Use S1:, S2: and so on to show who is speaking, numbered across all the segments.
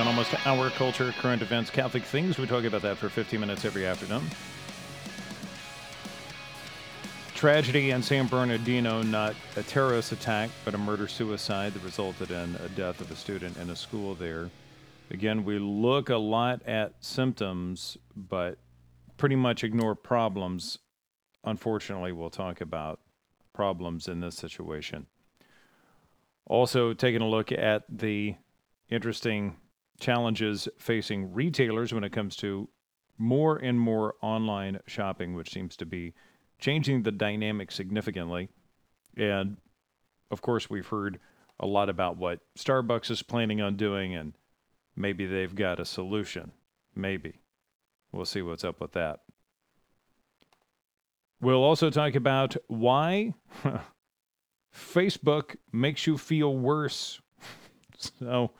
S1: Brown, almost our culture, current events, Catholic things. We talk about that for 15 minutes every afternoon. Tragedy in San Bernardino, not a terrorist attack, but a murder-suicide that resulted in a death of a student in a school there. Again, we look a lot at symptoms, but pretty much ignore problems. Unfortunately, we'll talk about problems in this situation. Also, taking a look at the interesting challenges facing retailers when it comes to more and more online shopping, which seems to be changing the dynamic significantly. And of course, we've heard a lot about what Starbucks is planning on doing, and maybe they've got a solution. Maybe. We'll see what's up with that. We'll also talk about why Facebook makes you feel worse. So,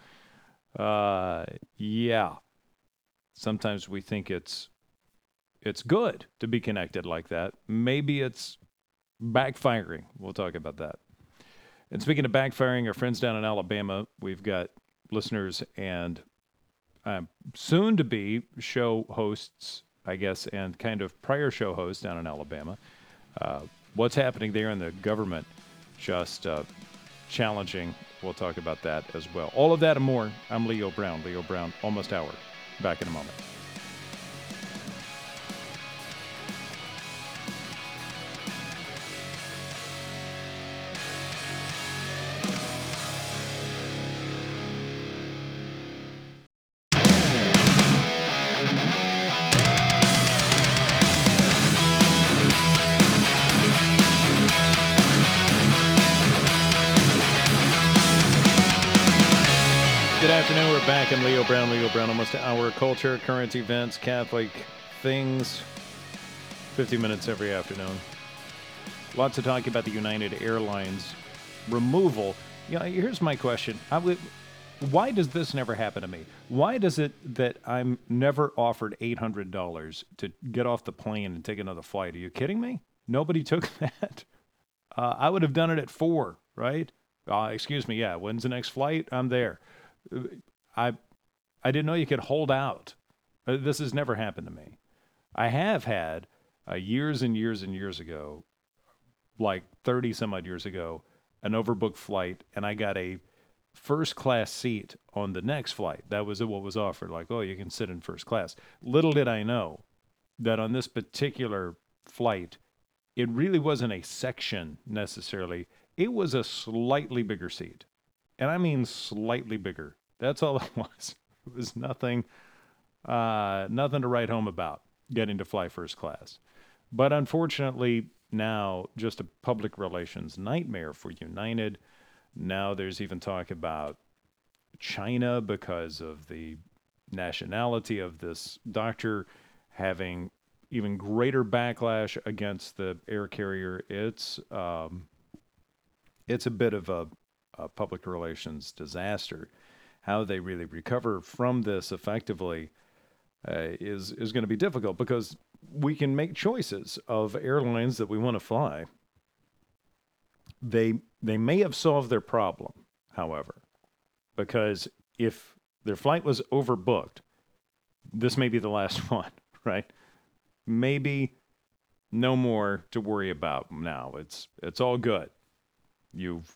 S1: yeah. Sometimes we think it's good to be connected like that. Maybe it's backfiring. We'll talk about that. And speaking of backfiring, our friends down in Alabama, we've got listeners and soon-to-be show hosts, I guess, and kind of prior show hosts down in Alabama. What's happening there in the government, just challenging. We'll talk about that as well. All of that and more. I'm Leo Brown. Leo Brown, Almost Hour. Back in a moment. Good afternoon. We're back. I'm Leo Brown. Leo Brown, almost our culture, current events, Catholic things. 50 minutes every afternoon. Lots to talk about the United Airlines removal. You know, here's my question. Why does this never happen to me? Why does it that I'm never offered $800 to get off the plane and take another flight? Are you kidding me? Nobody took that. I would have done it at 4, right? Excuse me. Yeah. When's the next flight? I'm there. I didn't know you could hold out. This has never happened to me. I have had years and years and years ago, like 30 some odd years ago, an overbooked flight, and I got a first class seat on the next flight. That was what was offered. Like, oh, you can sit in first class. Little did I know that on this particular flight, it really wasn't a section necessarily. It was a slightly bigger seat. And I mean slightly bigger. That's all it was. It was nothing to write home about, getting to fly first class. But unfortunately, now just a public relations nightmare for United. Now there's even talk about China because of the nationality of this doctor having even greater backlash against the air carrier. It's a bit of a public relations disaster. How they really recover from this effectively is going to be difficult, because we can make choices of airlines that we want to fly. They may have solved their problem, however, because if their flight was overbooked, this may be the last one, right? Maybe no more to worry about now. It's all good. You've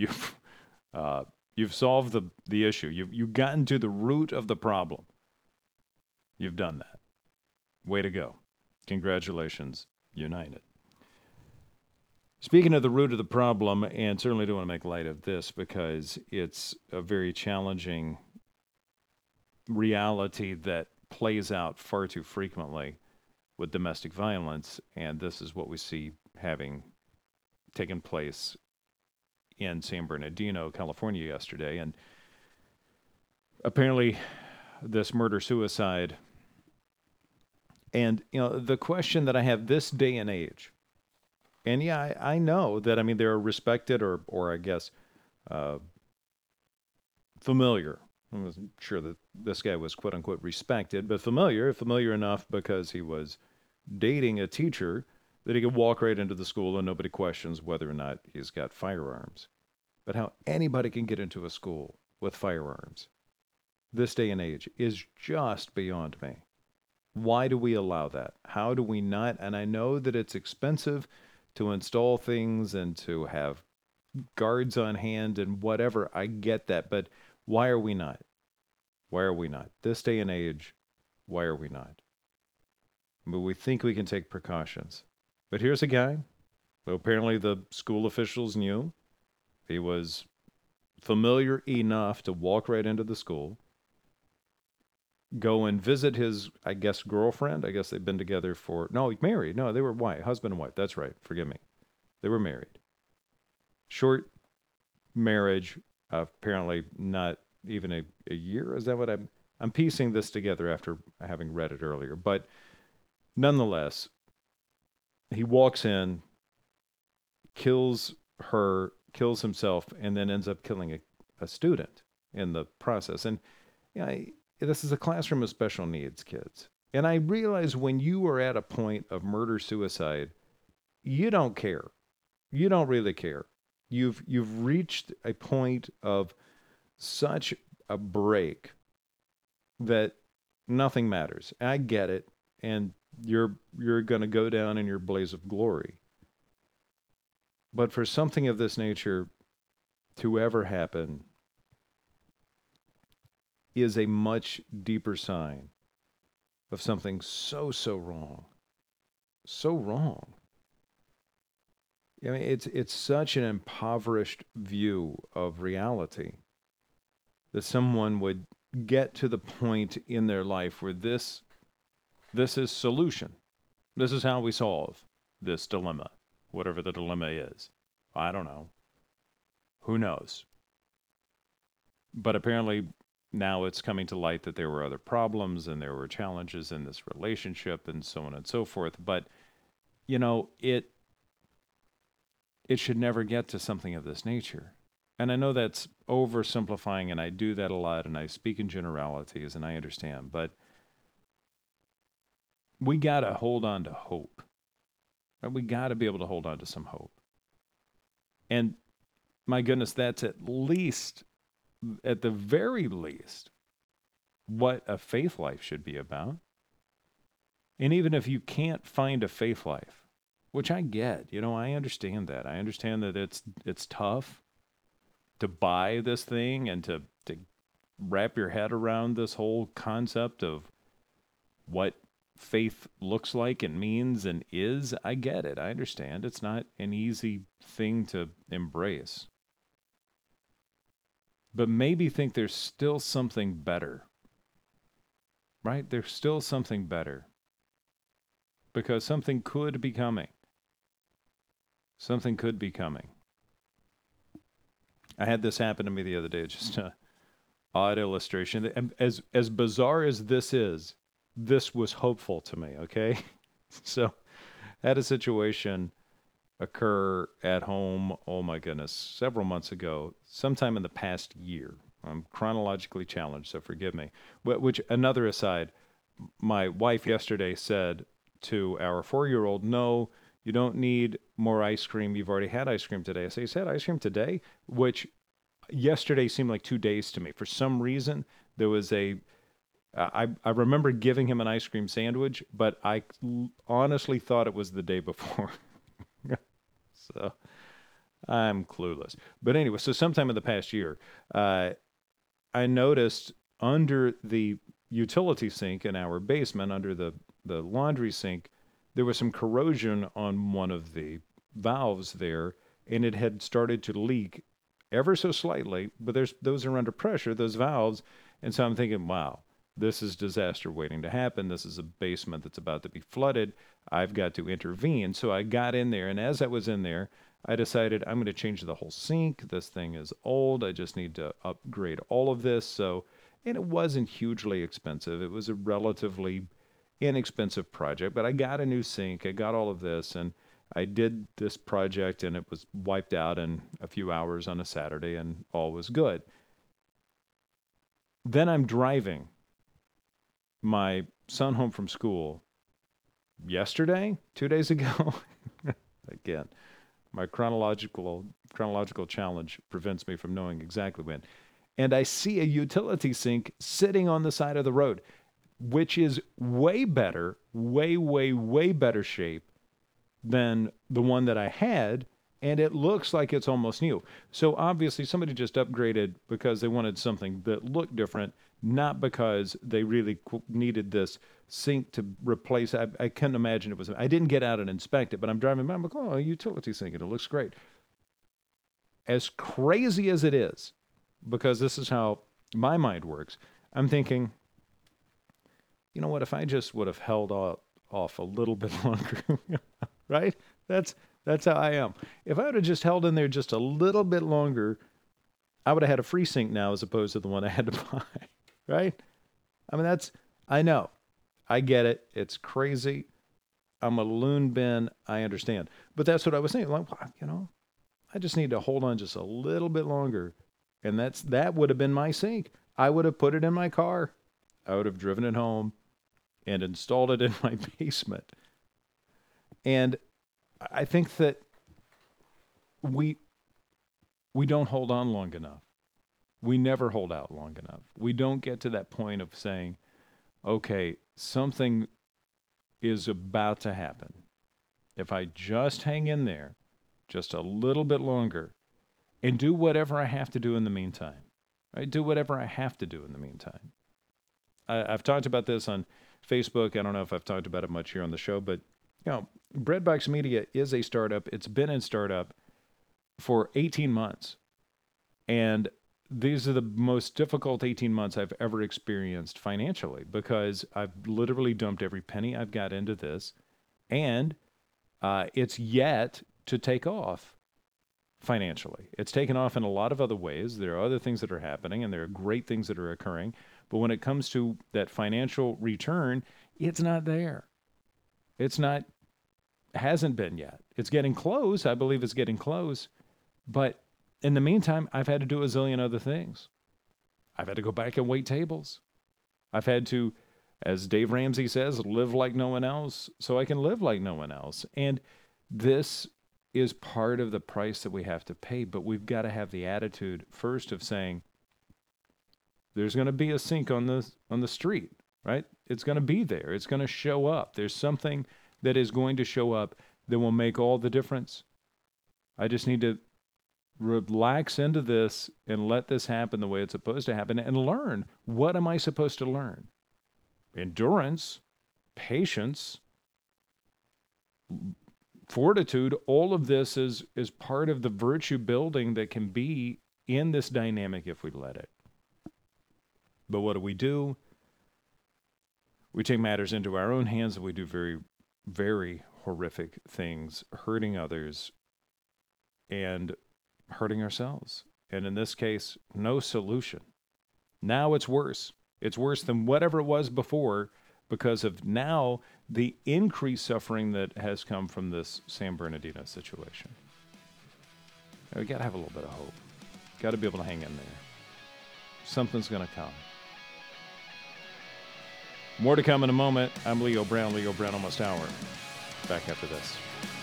S1: solved the issue. You've gotten to the root of the problem. You've done that. Way to go. Congratulations, United. Speaking of the root of the problem, and certainly don't want to make light of this because it's a very challenging reality that plays out far too frequently with domestic violence, and this is what we see having taken place in San Bernardino, California yesterday. And apparently this murder-suicide. And, you know, the question that I have this day and age, and yeah, I know that, I mean, they're respected or I guess familiar. I wasn't sure that this guy was quote unquote respected, but familiar enough because he was dating a teacher that he could walk right into the school and nobody questions whether or not he's got firearms. But how anybody can get into a school with firearms, this day and age is just beyond me. Why do we allow that? How do we not? And I know that it's expensive to install things and to have guards on hand and whatever. I get that. But why are we not? Why are we not? This day and age, why are we not? But we think we can take precautions. But here's a guy who apparently the school officials knew. He was familiar enough to walk right into the school, go and visit his, I guess, girlfriend. I guess they've been together for, no, married. No, they were husband and wife. That's right. Forgive me. They were married. Short marriage, apparently not even a year. Is that what I'm piecing this together after having read it earlier. But nonetheless, he walks in, kills her, kills himself, and then ends up killing a student in the process. And this is a classroom of special needs kids. And I realize when you are at a point of murder-suicide, you don't care. You don't really care. You've reached a point of such a break that nothing matters. I get it, and you're going to go down in your blaze of glory. But for something of this nature to ever happen is a much deeper sign of something so wrong. So wrong. I mean, it's such an impoverished view of reality that someone would get to the point in their life where this is solution. This is how we solve this dilemma, whatever the dilemma is. I don't know. Who knows? But apparently now it's coming to light that there were other problems and there were challenges in this relationship and so on and so forth. But, it should never get to something of this nature. And I know that's oversimplifying, and I do that a lot, and I speak in generalities, and I understand. But we got to hold on to hope. Right? We got to be able to hold on to some hope. And my goodness, that's at the very least, what a faith life should be about. And even if you can't find a faith life, which I get, I understand that. I understand that it's tough to buy this thing and to wrap your head around this whole concept of what faith looks like and means and is. I get it. I understand. It's not an easy thing to embrace. But maybe think there's still something better. Right? There's still something better. Because something could be coming. Something could be coming. I had this happen to me the other day, just an odd illustration. And as bizarre as this is, this was hopeful to me, okay? So I had a situation occur at home, oh my goodness, several months ago, sometime in the past year. I'm chronologically challenged, so forgive me. Which, another aside, my wife yesterday said to our 4-year-old, no, you don't need more ice cream. You've already had ice cream today. I say, you had ice cream today? Which yesterday seemed like 2 days to me. For some reason, there was I remember giving him an ice cream sandwich, but I honestly thought it was the day before. So I'm clueless. But anyway, so sometime in the past year, I noticed under the utility sink in our basement, under the laundry sink, there was some corrosion on one of the valves there, and it had started to leak ever so slightly, but those are under pressure, those valves, and so I'm thinking, wow, this is disaster waiting to happen. This is a basement that's about to be flooded. I've got to intervene. So I got in there, and as I was in there, I decided I'm going to change the whole sink. This thing is old. I just need to upgrade all of this. And it wasn't hugely expensive. It was a relatively inexpensive project, but I got a new sink. I got all of this, and I did this project, and it was wiped out in a few hours on a Saturday, and all was good. Then I'm driving my son home from school yesterday, 2 days ago. Again, my chronological challenge prevents me from knowing exactly when. and I see a utility sink sitting on the side of the road, which is way better, way better shape than the one that I had, and it looks like it's almost new. So obviously somebody just upgraded because they wanted something that looked different, not because they really needed this sink to replace. I couldn't imagine it was. I didn't get out and inspect it, but I'm driving by. I'm like, oh, a utility sink, and it looks great. As crazy as it is, because this is how my mind works, I'm thinking, you know what? If I just would have held off a little bit longer, right? That's how I am. If I would have just held in there just a little bit longer, I would have had a free sink now as opposed to the one I had to buy, right? I mean, I know. I get it. It's crazy. I'm a loon bin. I understand. But that's what I was saying. Like, I just need to hold on just a little bit longer. And that would have been my sink. I would have put it in my car. I would have driven it home and installed it in my basement. And I think that we don't hold on long enough. We never hold out long enough. We don't get to that point of saying, okay, something is about to happen. If I just hang in there just a little bit longer and do whatever I have to do in the meantime, right? Do whatever I have to do in the meantime. I've talked about this on Facebook. I don't know if I've talked about it much here on the show, but Breadbox Media is a startup. It's been in startup for 18 months. And these are the most difficult 18 months I've ever experienced financially because I've literally dumped every penny I've got into this. And it's yet to take off financially. It's taken off in a lot of other ways. There are other things that are happening, and there are great things that are occurring. But when it comes to that financial return, it's not there. Hasn't been yet. It's getting close. I believe it's getting close. But in the meantime, I've had to do a zillion other things. I've had to go back and wait tables. I've had to, as Dave Ramsey says, live like no one else so I can live like no one else. And this is part of the price that we have to pay. But we've got to have the attitude first of saying, there's going to be a sink on the street, right? It's going to be there. It's going to show up. There's something that is going to show up that will make all the difference. I just need to relax into this and let this happen the way it's supposed to happen and learn. What am I supposed to learn? Endurance, patience, fortitude, all of this is part of the virtue building that can be in this dynamic if we let it. But what do? We take matters into our own hands and we do very, very horrific things, hurting others and hurting ourselves. And in this case, no solution. Now it's worse. It's worse than whatever it was before because of now the increased suffering that has come from this San Bernardino situation. We got to have a little bit of hope. Got to be able to hang in there. Something's going to come. More to come in a moment. I'm Leo Brown, Almost Hour. Back after this.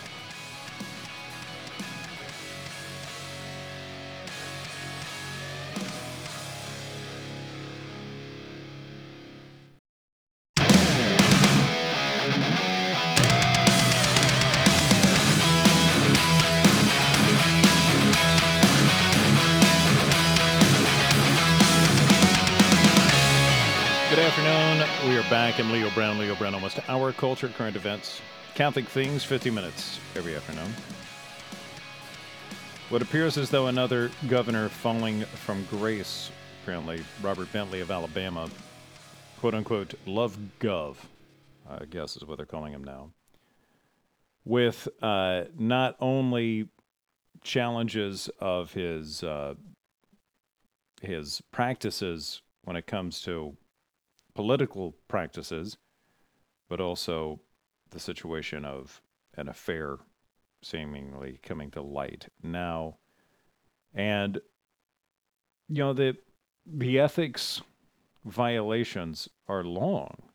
S1: We are back. I'm Leo Brown, Almost Hour. Culture, current events, Catholic things, 50 minutes every afternoon. What appears as though another governor falling from grace, apparently Robert Bentley of Alabama, quote-unquote, love gov, I guess is what they're calling him now, with not only challenges of his practices when it comes to political practices, but also the situation of an affair seemingly coming to light now. And, the ethics violations are long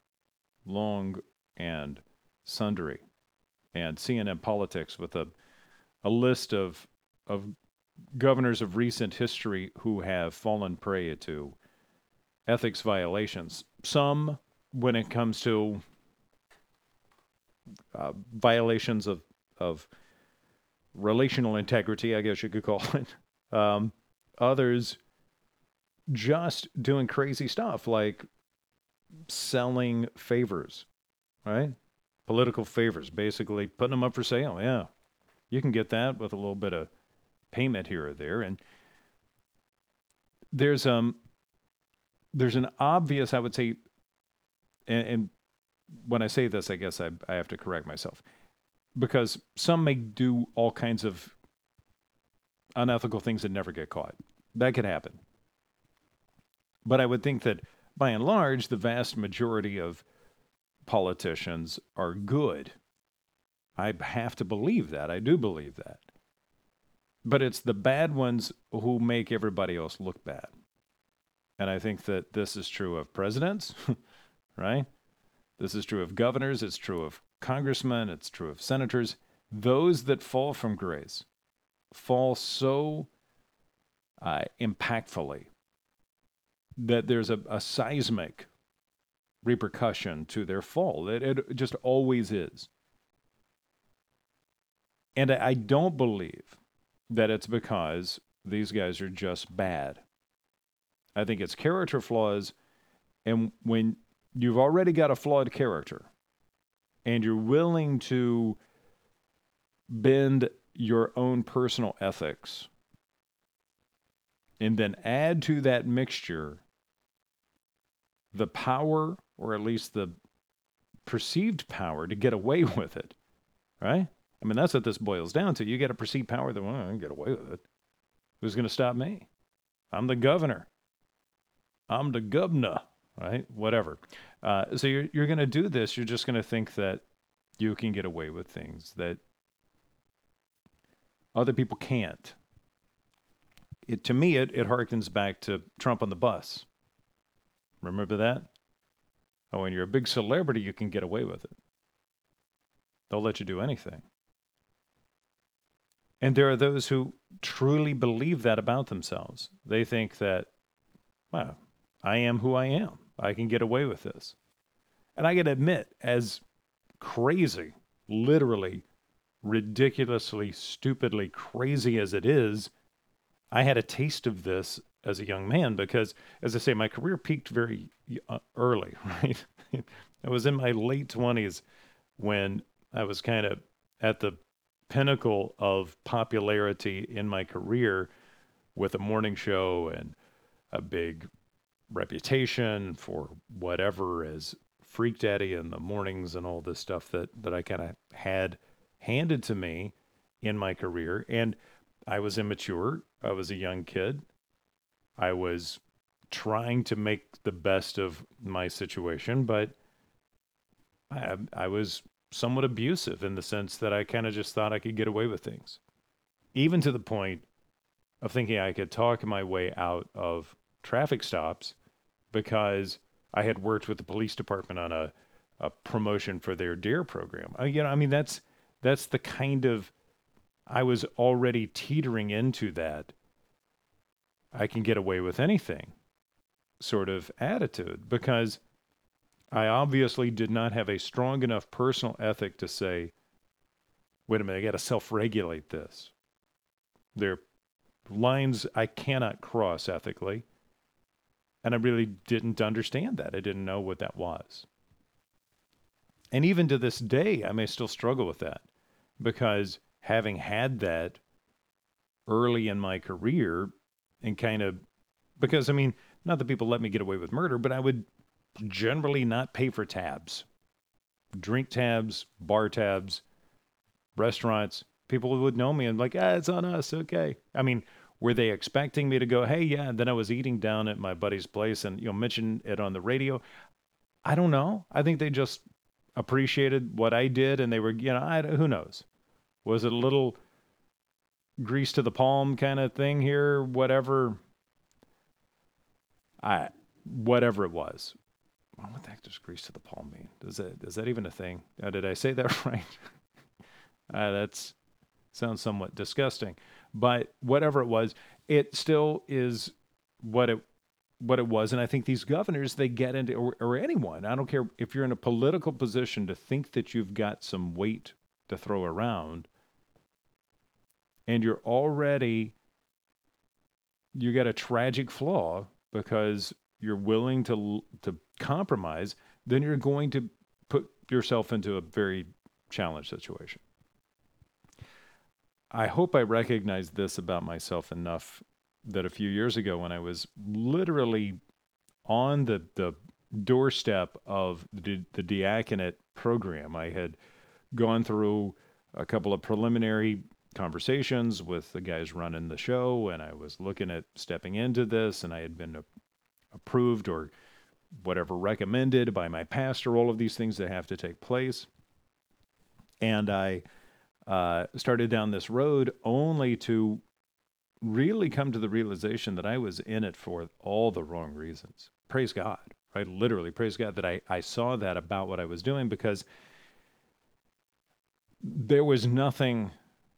S1: and sundry. And CNN Politics with a list of governors of recent history who have fallen prey to ethics violations. Some, when it comes to violations of relational integrity, I guess you could call it. Others just doing crazy stuff like selling favors, right? Political favors, basically putting them up for sale. Yeah, you can get that with a little bit of payment here or there. And there's an obvious, I would say, and when I say this, I guess I have to correct myself, because some may do all kinds of unethical things and never get caught. That could happen. But I would think that by and large, the vast majority of politicians are good. I have to believe that. I do believe that. But it's the bad ones who make everybody else look bad. And I think that this is true of presidents, right? This is true of governors. It's true of congressmen. It's true of senators. Those that fall from grace fall so impactfully that there's a seismic repercussion to their fall. It just always is. And I don't believe that it's because these guys are just bad. I think it's character flaws. And when you've already got a flawed character and you're willing to bend your own personal ethics and then add to that mixture the power, or at least the perceived power, to get away with it, right? I mean, that's what this boils down to. You get a perceived power that, well, I can get away with it. Who's going to stop me? I'm the governor. I'm the governor, right? Whatever. So you're going to do this. You're just going to think that you can get away with things that other people can't. To me, it harkens back to Trump on the bus. Remember that? Oh, when you're a big celebrity, you can get away with it. They'll let you do anything. And there are those who truly believe that about themselves. They think that, well, I am who I am. I can get away with this. And I got to admit, as crazy, literally, ridiculously, stupidly crazy as it is, I had a taste of this as a young man because, as I say, my career peaked very early, right? I was in my late 20s when I was kind of at the pinnacle of popularity in my career with a morning show and a big reputation for whatever as Freak Daddy in the mornings and all this stuff that I kind of had handed to me in my career. And I was immature. I was a young kid. I was trying to make the best of my situation, but I was somewhat abusive in the sense that I kind of just thought I could get away with things, even to the point of thinking I could talk my way out of traffic stops because I had worked with the police department on a promotion for their DARE program. I mean, that's the kind of, I was already teetering into that I can get away with anything sort of attitude because I obviously did not have a strong enough personal ethic to say, wait a minute, I got to self-regulate this. There are lines I cannot cross ethically. And I really didn't understand that. I didn't know what that was. And even to this day, I may still struggle with that because having had that early in my career and kind of, because I mean, not that people let me get away with murder, but I would generally not pay for tabs, drink tabs, bar tabs, restaurants. People would know me and like, it's on us. Okay. I mean, were they expecting me to go, hey, yeah, and then I was eating down at my buddy's place and, mention it on the radio? I don't know. I think they just appreciated what I did and they were, who knows? Was it a little grease to the palm kind of thing here? Whatever it was. What the heck does grease to the palm mean? Is that even a thing? Did I say that right? That sounds somewhat disgusting. But whatever it was, it still is what it was. And I think these governors, they get into, or anyone, I don't care if you're in a political position to think that you've got some weight to throw around, and you got a tragic flaw because you're willing to compromise, then you're going to put yourself into a very challenged situation. I hope I recognized this about myself enough that a few years ago, when I was literally on the doorstep of the diaconate program, I had gone through a couple of preliminary conversations with the guys running the show, and I was looking at stepping into this, and I had been approved or whatever recommended by my pastor, all of these things that have to take place. And I started down this road only to really come to the realization that I was in it for all the wrong reasons. Praise God, right? Literally, praise God that I saw that about what I was doing, because there was nothing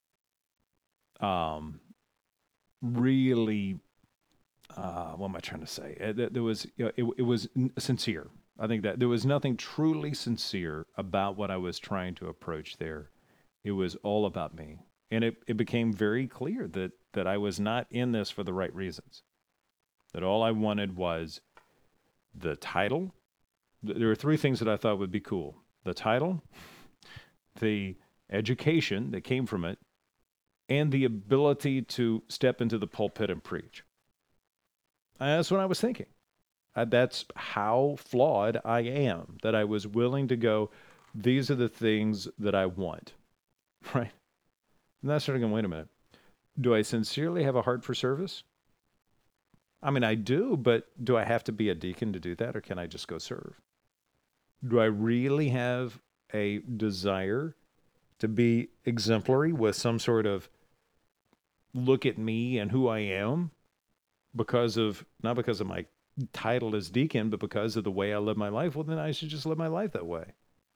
S1: really, what am I trying to say? There was, it was sincere. I think that there was nothing truly sincere about what I was trying to approach there. It was all about me. And it became very clear that I was not in this for the right reasons. That all I wanted was the title. There were three things that I thought would be cool: the title, the education that came from it, and the ability to step into the pulpit and preach. That's what I was thinking. That's how flawed I am, that I was willing to go, these are the things that I want, right? And that's sort of going, wait a minute. Do I sincerely have a heart for service? I mean, I do, but do I have to be a deacon to do that, or can I just go serve? Do I really have a desire to be exemplary with some sort of look at me and who I am not because of my title as deacon, but because of the way I live my life? Well, then I should just live my life that way.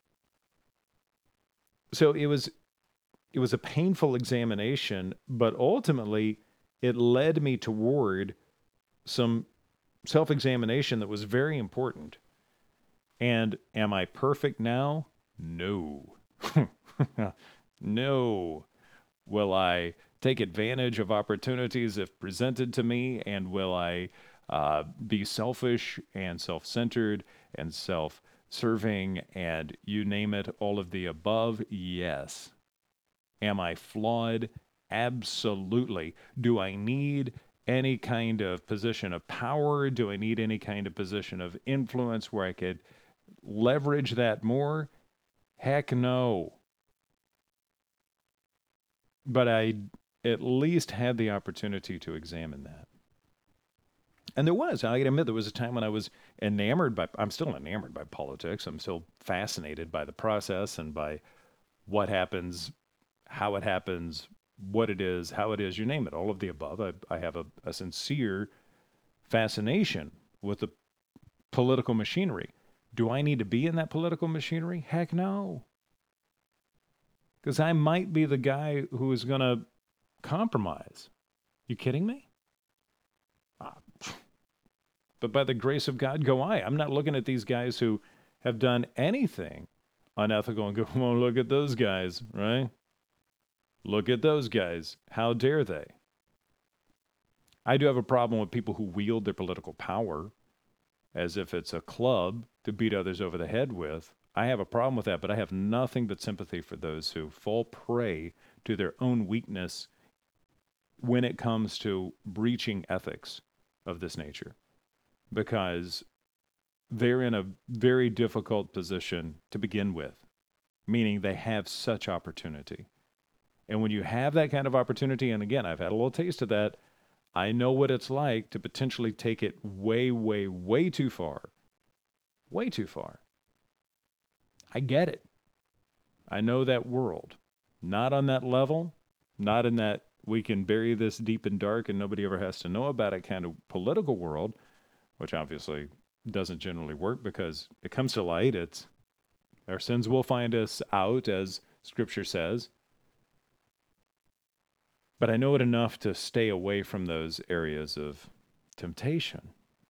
S1: So it was a painful examination, but ultimately it led me toward some self-examination that was very important. And am I perfect now? No. No. Will I take advantage of opportunities if presented to me? And will I be selfish and self-centered and self-serving and you name it, all of the above? Yes. Am I flawed? Absolutely. Do I need any kind of position of power? Do I need any kind of position of influence where I could leverage that more? Heck no. But I at least had the opportunity to examine that. And I gotta admit, there was a time when I was I'm still enamored by politics. I'm still fascinated by the process and by what happens, how it happens, what it is, how it is, you name it, all of the above. I have a sincere fascination with the political machinery. Do I need to be in that political machinery? Heck no. Because I might be the guy who is going to compromise. You kidding me? But by the grace of God go I. I'm not looking at these guys who have done anything unethical and go, well, look at those guys, right? Look at those guys. How dare they? I do have a problem with people who wield their political power as if it's a club to beat others over the head with. I have a problem with that, but I have nothing but sympathy for those who fall prey to their own weakness when it comes to breaching ethics of this nature, because they're in a very difficult position to begin with, meaning they have such opportunity. And when you have that kind of opportunity, and again, I've had a little taste of that, I know what it's like to potentially take it way, way, way too far. Way too far. I get it. I know that world. Not on that level, not in that we can bury this deep and dark and nobody ever has to know about it kind of political world, which obviously doesn't generally work because it comes to light. It's our sins will find us out, as Scripture says. But I know it enough to stay away from those areas of temptation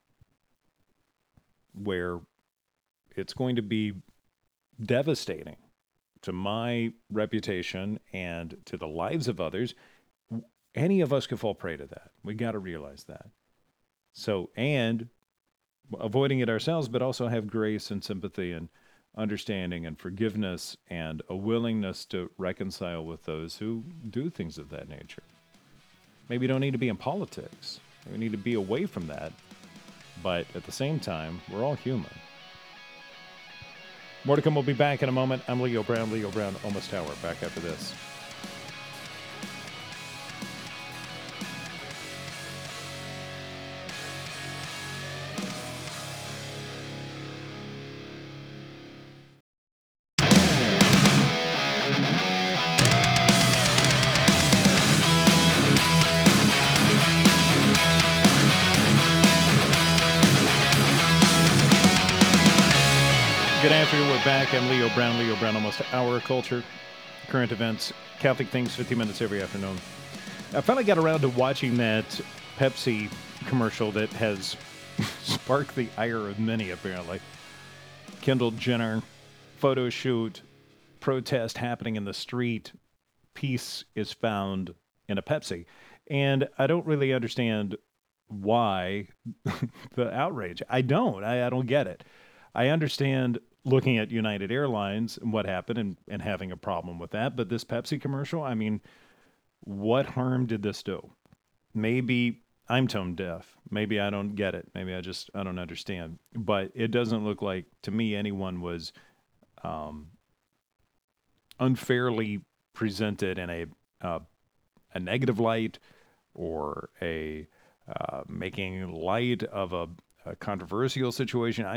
S1: where it's going to be devastating to my reputation and to the lives of others. Any of us could fall prey to that. We got to realize that. So, and avoiding it ourselves, but also have grace and sympathy and understanding and forgiveness and a willingness to reconcile with those who do things of that nature. Maybe you don't need to be in politics. We need to be away from that. But at the same time, we're all human. More to come. We'll be back in a moment. I'm Leo Brown, Almost Hour. Back after this. Good afternoon. We're back. I'm Leo Brown, Almost Hour. Culture, current events, Catholic things, 50 minutes every afternoon. I finally got around to watching that Pepsi commercial that has sparked the ire of many, apparently. Kendall Jenner, photo shoot, protest happening in the street, peace is found in a Pepsi. And I don't really understand why the outrage. I don't get it. I understand looking at United Airlines and what happened and having a problem with that. But this Pepsi commercial, I mean, what harm did this do? Maybe I'm tone deaf. Maybe I don't get it. Maybe I don't understand. But it doesn't look like to me anyone was unfairly presented in a negative light or a making light of a controversial situation.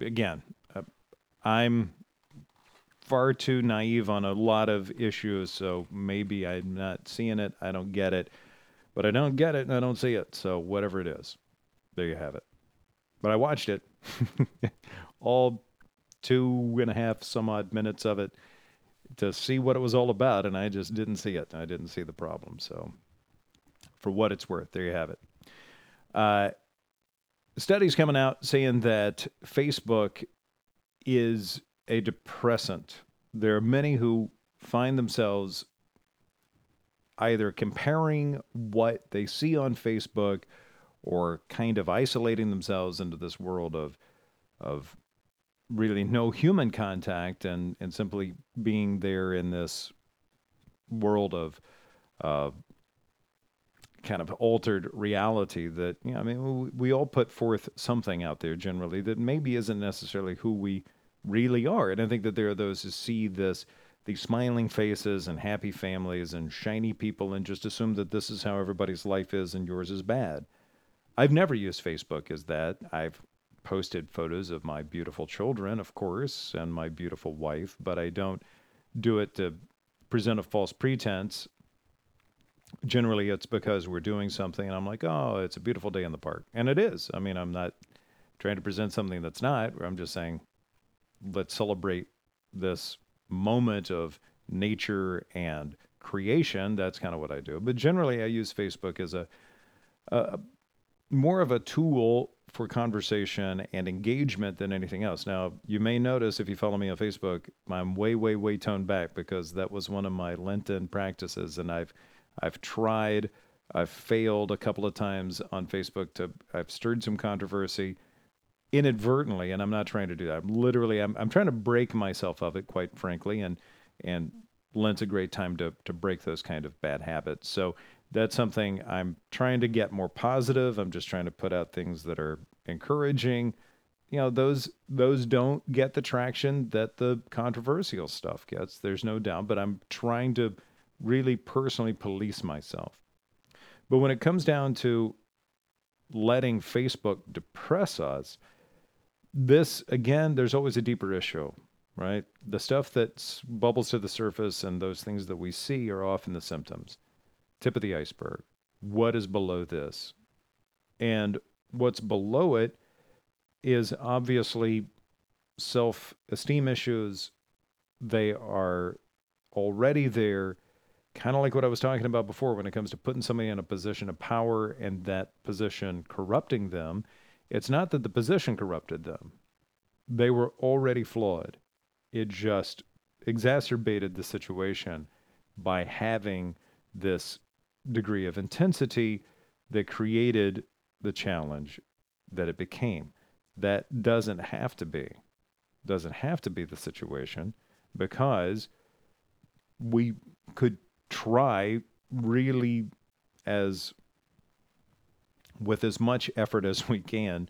S1: I'm far too naive on a lot of issues, so maybe I'm not seeing it. I don't get it. But I don't get it and I don't see it. So whatever it is, there you have it. But I watched it, all 2.5 some odd minutes of it to see what it was all about, and I just didn't see it. I didn't see the problem. So for what it's worth, there you have it. Studies coming out saying that Facebook is a depressant. There are many who find themselves either comparing what they see on Facebook or kind of isolating themselves into this world of really no human contact and simply being there in this world of kind of altered reality that, you know, I mean, we all put forth something out there generally that maybe isn't necessarily who we really are. And I think that there are those who see these smiling faces and happy families and shiny people and just assume that this is how everybody's life is and yours is bad. I've never used Facebook as that. I've posted photos of my beautiful children, of course, and my beautiful wife, but I don't do it to present a false pretense. Generally, it's because we're doing something and I'm like, oh, it's a beautiful day in the park. And it is. I mean, I'm not trying to present something that's not. I'm just saying, let's celebrate this moment of nature and creation. That's kind of what I do. But generally, I use Facebook as a more of a tool for conversation and engagement than anything else. Now, you may notice if you follow me on Facebook, I'm way, way, way toned back because that was one of my Lenten practices, and I've tried, I've failed a couple of times on Facebook I've stirred some controversy inadvertently, and I'm not trying to do that. I'm trying to break myself of it, quite frankly, and Lent's a great time to break those kind of bad habits. So that's something I'm trying to get more positive. I'm just trying to put out things that are encouraging. You know, those don't get the traction that the controversial stuff gets. There's no doubt, but I'm trying to really personally police myself. But when it comes down to letting Facebook depress us, this, again, there's always a deeper issue, right? The stuff that bubbles to the surface and those things that we see are often the symptoms. Tip of the iceberg. What is below this? And what's below it is obviously self-esteem issues. They are already there. Kind of like what I was talking about before when it comes to putting somebody in a position of power and that position corrupting them. It's not that the position corrupted them. They were already flawed. It just exacerbated the situation by having this degree of intensity that created the challenge that it became. That doesn't have to be the situation, because we could try really as with as much effort as we can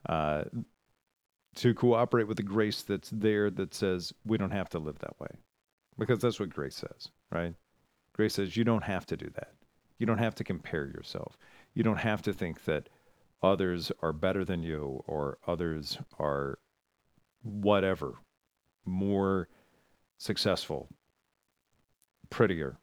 S1: to cooperate with the grace that's there that says we don't have to live that way, because that's what grace says, right? Grace says you don't have to do that. You don't have to compare yourself. You don't have to think that others are better than you or others are whatever, more successful, prettier,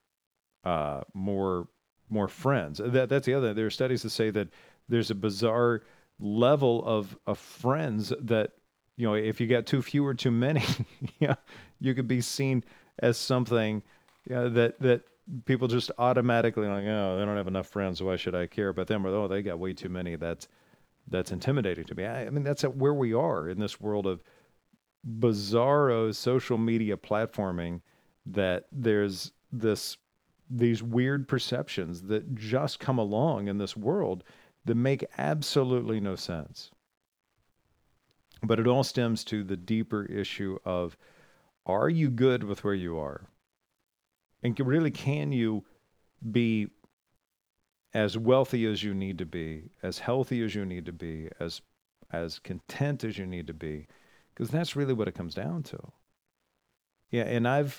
S1: more friends. That's the other. There are studies that say that there's a bizarre level of friends that, you know, if you got too few or too many, yeah, you could be seen as something, that people just automatically like, oh, they don't have enough friends, so why should I care about them? Or, oh, they got way too many. That's intimidating to me. I mean, that's where we are in this world of bizarro social media platforming, that there's these weird perceptions that just come along in this world that make absolutely no sense. But it all stems to the deeper issue of, are you good with where you are? And really, can you be as wealthy as you need to be, as healthy as you need to be, as content as you need to be? Because that's really what it comes down to. Yeah, and I've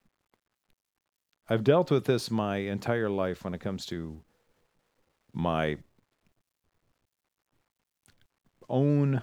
S1: dealt with this my entire life when it comes to my own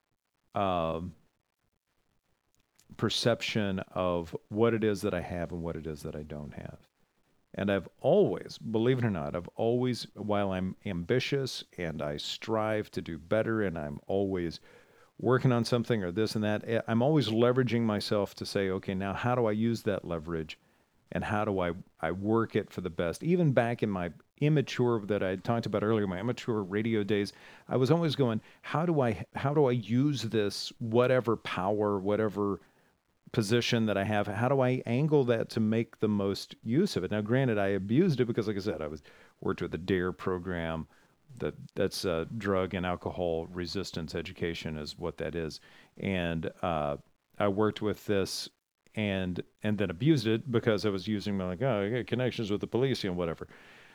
S1: perception of what it is that I have and what it is that I don't have. And I've always, believe it or not, while I'm ambitious and I strive to do better and I'm always working on something or this and that, I'm always leveraging myself to say, okay, now how do I use that leverage and how do I work it for the best? Even back in my immature, that I talked about earlier, my immature radio days, I was always going, how do I use this, whatever power, whatever position that I have, how do I angle that to make the most use of it? Now, granted, I abused it because, like I said, I worked with the DARE program. That's drug and alcohol resistance education is what that is. And I worked with this and then abused it because I was using my, like, oh, I got connections with the police, whatever.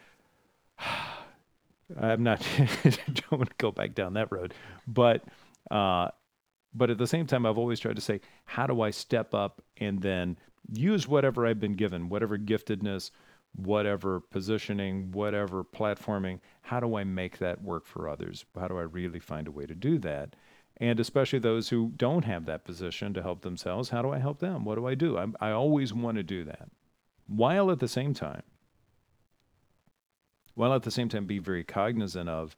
S1: I'm not, don't want to go back down that road. But at the same time, I've always tried to say, how do I step up and then use whatever I've been given, whatever giftedness, whatever positioning, whatever platforming, how do I make that work for others? How do I really find a way to do that? And especially those who don't have that position to help themselves, how do I help them? What do I do? I always want to do that. While at the same time be very cognizant of,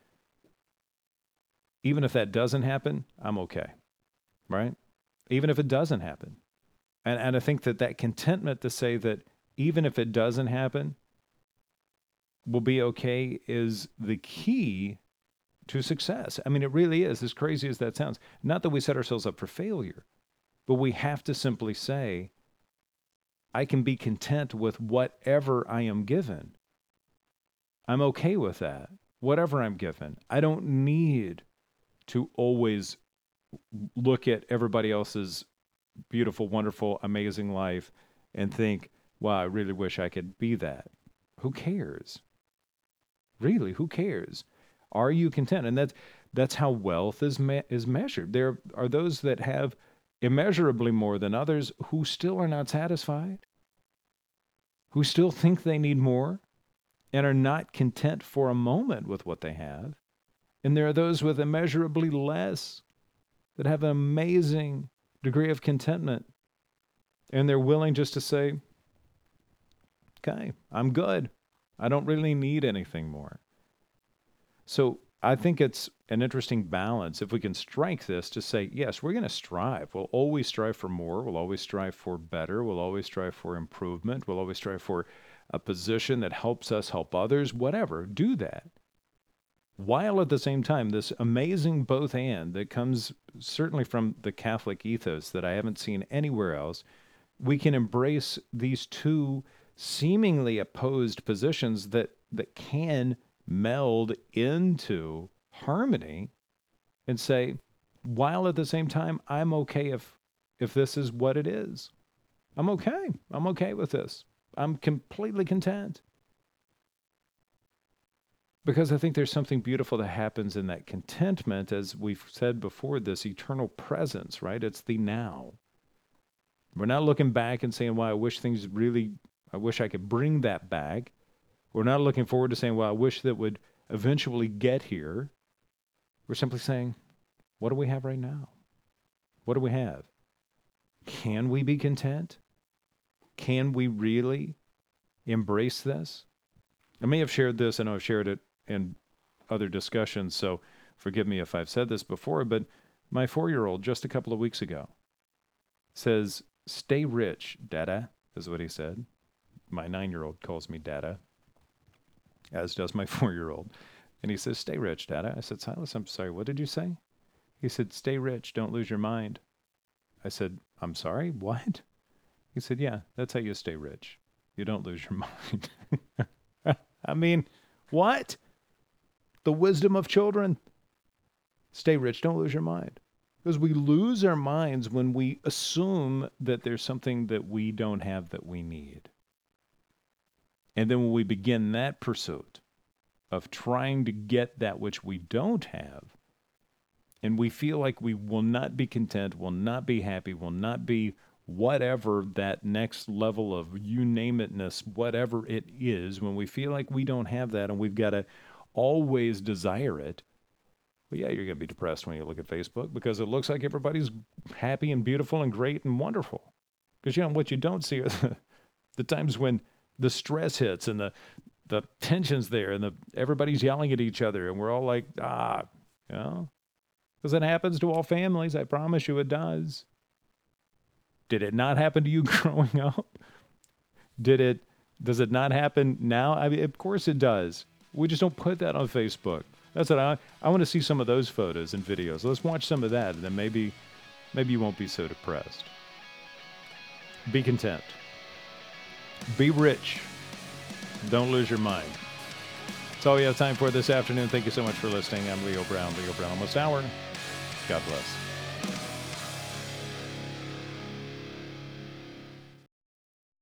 S1: even if that doesn't happen, I'm okay, right? Even if it doesn't happen. And I think that contentment to say that even if it doesn't happen, we'll be okay is the key to success. I mean, it really is, as crazy as that sounds. Not that we set ourselves up for failure, but we have to simply say, I can be content with whatever I am given. I'm okay with that, whatever I'm given. I don't need to always look at everybody else's beautiful, wonderful, amazing life and think, wow, I really wish I could be that. Who cares? Really, who cares? Are you content? And that's how wealth is measured. There are those that have immeasurably more than others who still are not satisfied, who still think they need more and are not content for a moment with what they have. And there are those with immeasurably less that have an amazing degree of contentment. And they're willing just to say, okay, I'm good. I don't really need anything more. So I think it's an interesting balance if we can strike this to say, yes, we're going to strive. We'll always strive for more. We'll always strive for better. We'll always strive for improvement. We'll always strive for a position that helps us help others, whatever, do that. While at the same time, this amazing both and that comes certainly from the Catholic ethos that I haven't seen anywhere else, we can embrace these two seemingly opposed positions that can meld into harmony and say, while at the same time, I'm okay if this is what it is. I'm okay. I'm okay with this. I'm completely content. Because I think there's something beautiful that happens in that contentment, as we've said before, this eternal presence, right? It's the now. We're not looking back and saying, well, I wish I could bring that back. We're not looking forward to saying, well, I wish that would eventually get here. We're simply saying, what do we have right now? What do we have? Can we be content? Can we really embrace this? I may have shared this, and I've shared it in other discussions, so forgive me if I've said this before, but my 4-year-old just a couple of weeks ago says, "Stay rich, Dada," is what he said. My 9-year-old calls me Dada, as does my 4-year-old. And he says, "Stay rich, Dada." I said, "Silas, I'm sorry, what did you say?" He said, "Stay rich, don't lose your mind." I said, "I'm sorry, what?" He said, "Yeah, that's how you stay rich. You don't lose your mind." I mean, what? The wisdom of children. Stay rich, don't lose your mind. Because we lose our minds when we assume that there's something that we don't have that we need. And then when we begin that pursuit of trying to get that which we don't have, and we feel like we will not be content, will not be happy, will not be whatever that next level of you name itness, whatever it is, when we feel like we don't have that and we've got to always desire it, well, yeah, you're going to be depressed when you look at Facebook because it looks like everybody's happy and beautiful and great and wonderful. Because, what you don't see are the times when the stress hits and the tension's there and everybody's yelling at each other and we're all like, because it happens to all families. I promise you it does. Did it not happen to you growing up? Does it not happen now? I mean, of course it does. We just don't put that on Facebook. That's what I want to see some of those photos and videos. Let's watch some of that, and then maybe you won't be so depressed. Be content. Be rich. Don't lose your mind. That's all we have time for this afternoon. Thank you so much for listening. I'm Leo Brown, Leo Brown Almost Hour. God bless.